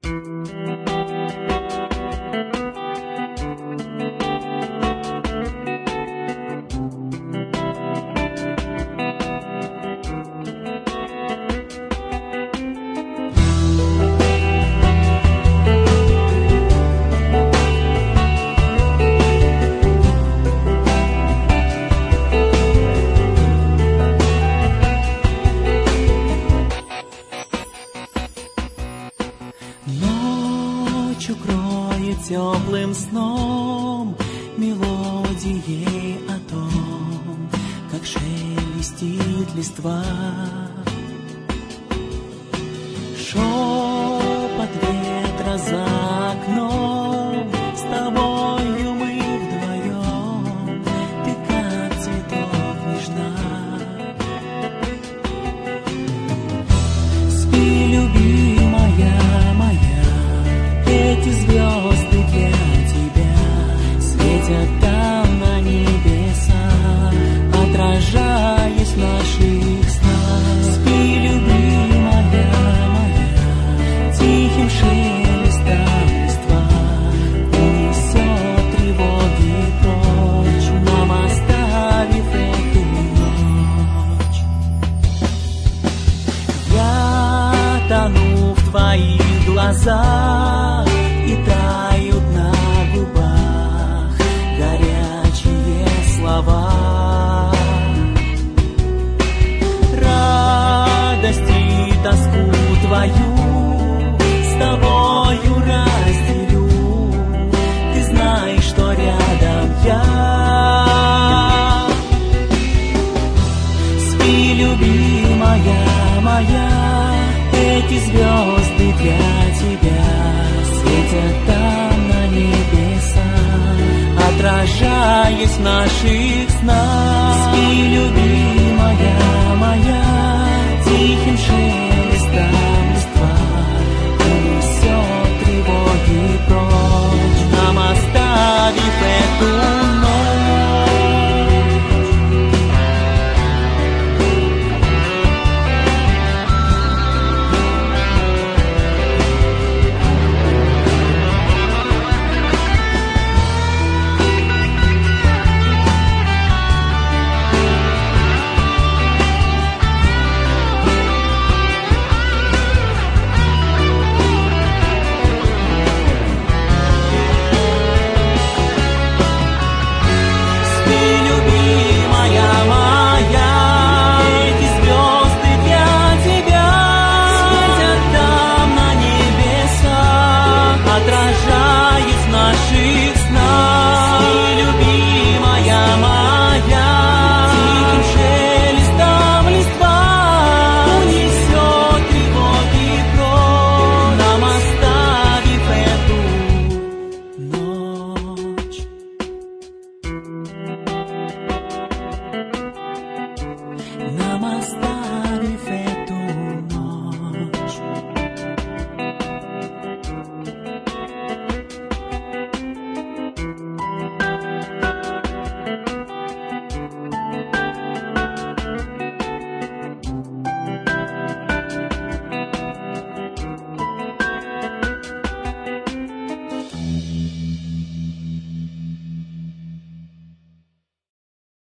Укроет теплым сном, мелодией о том, как шелестит листва. Шепот ветра за окном, с тобою мы вдвоем, ты как цветок нежна. Спи, любимая моя, эти звезды для тебя светят там на небесах, отражаясь в наших снах. Спи, любимая моя, тихим шелестом листва унесет тревоги прочь, нам оставив эту ночь. Я тону в твоих глазах, и тают на губах горячие слова. Радость и тоску твою с тобою разделю, ты знаешь, что рядом я. Спи, любимая моя, эти звезды для тебя светят там на небесах, отражаясь в наших снах.